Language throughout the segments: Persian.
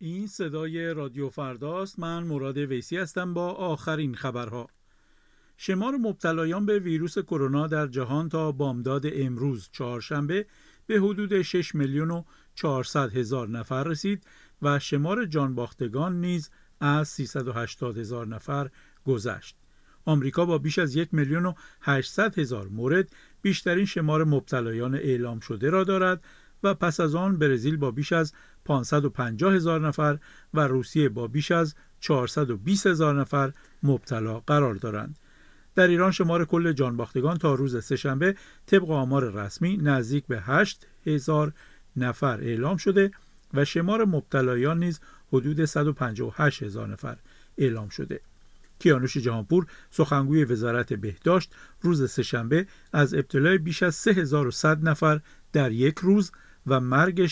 این صدای رادیو فرداست. من مراد ویسی هستم با آخرین خبرها. شمار مبتلایان به ویروس کرونا در جهان تا بامداد امروز چهارشنبه به حدود 6,400,000 نفر رسید و شمار جانباختگان نیز از 380,000 نفر گذشت. آمریکا با بیش از 1,800,000 مورد بیشترین شمار مبتلایان اعلام شده را دارد و پس از آن برزیل با بیش از 550,000 نفر و روسیه با بیش از 420,000 نفر مبتلا قرار دارند. در ایران شمار کل جانباختگان تا روز سه‌شنبه طبق آمار رسمی نزدیک به 8,000 نفر اعلام شده و شمار مبتلایان نیز حدود 158,000 نفر اعلام شده. کیانوش جهانپور سخنگوی وزارت بهداشت روز سه‌شنبه از ابتلای بیش از 3,100 نفر در یک روز و مرگ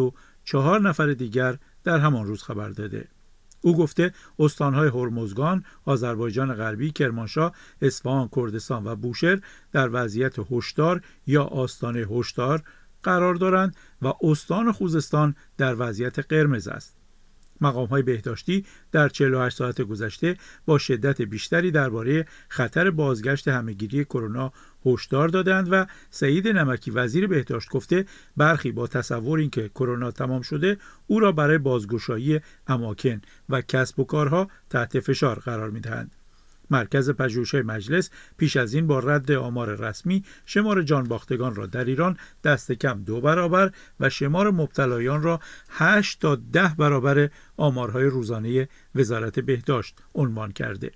64 نفر دیگر در همان روز خبر داده. او گفته استانهای هرمزگان، آذربایجان غربی، کرمانشاه، اصفهان، کردستان و بوشهر در وضعیت هشدار یا آستانه هشدار قرار دارند و استان خوزستان در وضعیت قرمز است. مقام‌های بهداشتی در 48 ساعت گذشته با شدت بیشتری درباره خطر بازگشت همهگیری کرونا هشدار دادند و سعید نمکی وزیر بهداشت گفته برخی با تصور اینکه کرونا تمام شده او را برای بازگشایی اماکن و کسب و کارها تحت فشار قرار می‌دهند. مرکز پژوهش‌های مجلس پیش از این با رد آمار رسمی شمار جانباختگان را در ایران دست کم 2 برابر و شمار مبتلایان را 8 تا 10 برابر آمارهای روزانه وزارت بهداشت عنوان کرده.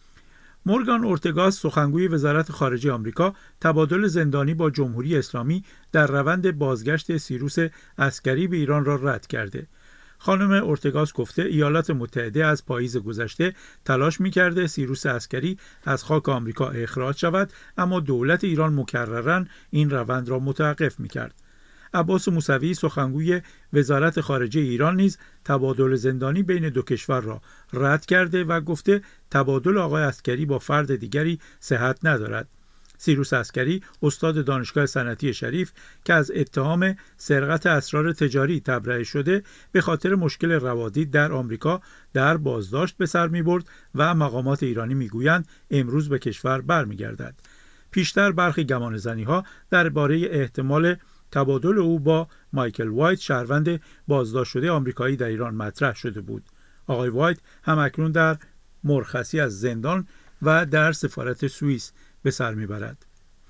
مورگان اورتگاس سخنگوی وزارت خارجه آمریکا تبادل زندانی با جمهوری اسلامی در روند بازگشت سیروس عسکری به ایران را رد کرده. خانم اورتگاس گفته ایالات متحده از پاییز گذشته تلاش می‌کرده سیروس عسکری از خاک آمریکا اخراج شود، اما دولت ایران مکرراً این روند را متوقف می‌کرد. عباس موسوی سخنگوی وزارت خارجه ایران نیز تبادل زندانی بین دو کشور را رد کرده و گفته تبادل آقای عسکری با فرد دیگری صحت ندارد. سیروس عسکری استاد دانشگاه صنعتی شریف که از اتهام سرقت اسرار تجاری تبرئه شده به خاطر مشکل روادی در آمریکا در بازداشت به سر می‌برد و مقامات ایرانی می‌گویند امروز به کشور برمیگردد. پیشتر برخی گمانه‌زنی‌ها درباره احتمال تبادل او با مایکل وایت شهروند بازداشت شده آمریکایی در ایران مطرح شده بود. آقای وایت هم اکنون در مرخصی از زندان و در سفارت سوئیس به سر میبرد.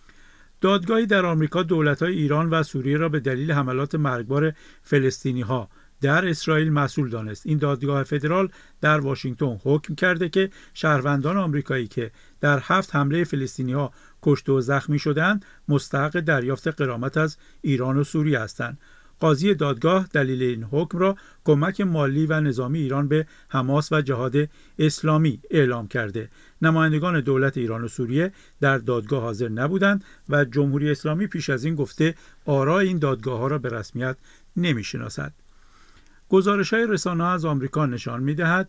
دادگاهی در آمریکا دولت‌های ایران و سوریه را به دلیل حملات مرگبار فلسطینی‌ها در اسرائیل مسئول دانست. این دادگاه فدرال در واشنگتن حکم کرده که شهروندان آمریکایی که در 7 حمله فلسطینی‌ها کشته و زخمی شدند مستحق دریافت غرامت از ایران و سوریه هستند. قاضی دادگاه دلیل این حکم را کمک مالی و نظامی ایران به حماس و جهاد اسلامی اعلام کرده. نمایندگان دولت ایران و سوریه در دادگاه حاضر نبودند و جمهوری اسلامی پیش از این گفته آرای این دادگاه‌ها را به رسمیت نمی‌شناسد. گزارش‌های رسانه‌ها از آمریکا نشان می‌دهد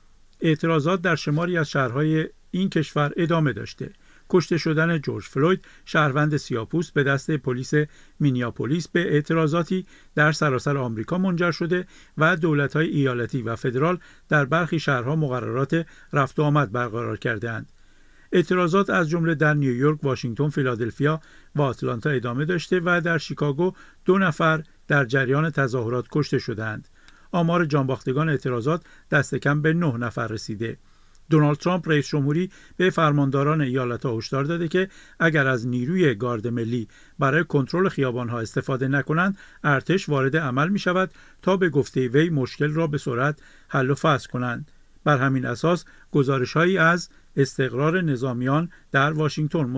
اعتراضات در شماری از شهرهای این کشور ادامه داشته. کشته شدن جورج فلوید شهروند سیاه‌پوست به دست پلیس مینیاپولیس به اعتراضاتی در سراسر آمریکا منجر شده و دولت‌های ایالتی و فدرال در برخی شهرها مقررات رفت و آمد برقرار کرده‌اند. اعتراضات از جمله در نیویورک، واشنگتن، فیلادلفیا و آتلانتا ادامه داشته و در شیکاگو 2 نفر در جریان تظاهرات کشته شدند. آمار جانباختگان اعتراضات دست کم به 9 نفر رسیده. دونالد ترامپ رئیس جمهوری به فرمانداران ایالت‌ها هشدار داده که اگر از نیروی گارد ملی برای کنترل خیابان‌ها استفاده نکنند، ارتش وارد عمل می‌شود تا به گفته وی مشکل را به سرعت حل و فصل کنند. بر همین اساس گزارش‌هایی از استقرار نظامیان در واشنگتن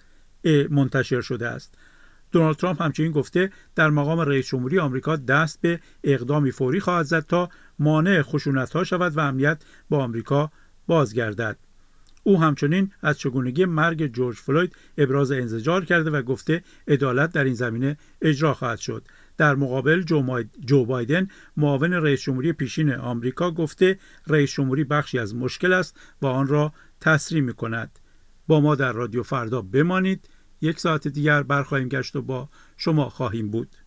منتشر شده است. دونالد ترامپ همچنین گفته در مقام رئیس جمهوری آمریکا دست به اقدامی فوری خواهد زد تا مانع خشونت‌ها شود و امنیت با آمریکا بازگردد. او همچنین از چگونگی مرگ جورج فلوید ابراز انزجار کرده و گفته عدالت در این زمینه اجرا خواهد شد. در مقابل جو بایدن معاون رئیس جمهوری پیشین آمریکا گفته رئیس جمهوری بخشی از مشکل است و آن را تسریع می‌کند. با ما در رادیو فردا بمانید. 1 ساعت دیگر برخواهیم گشت و با شما خواهیم بود.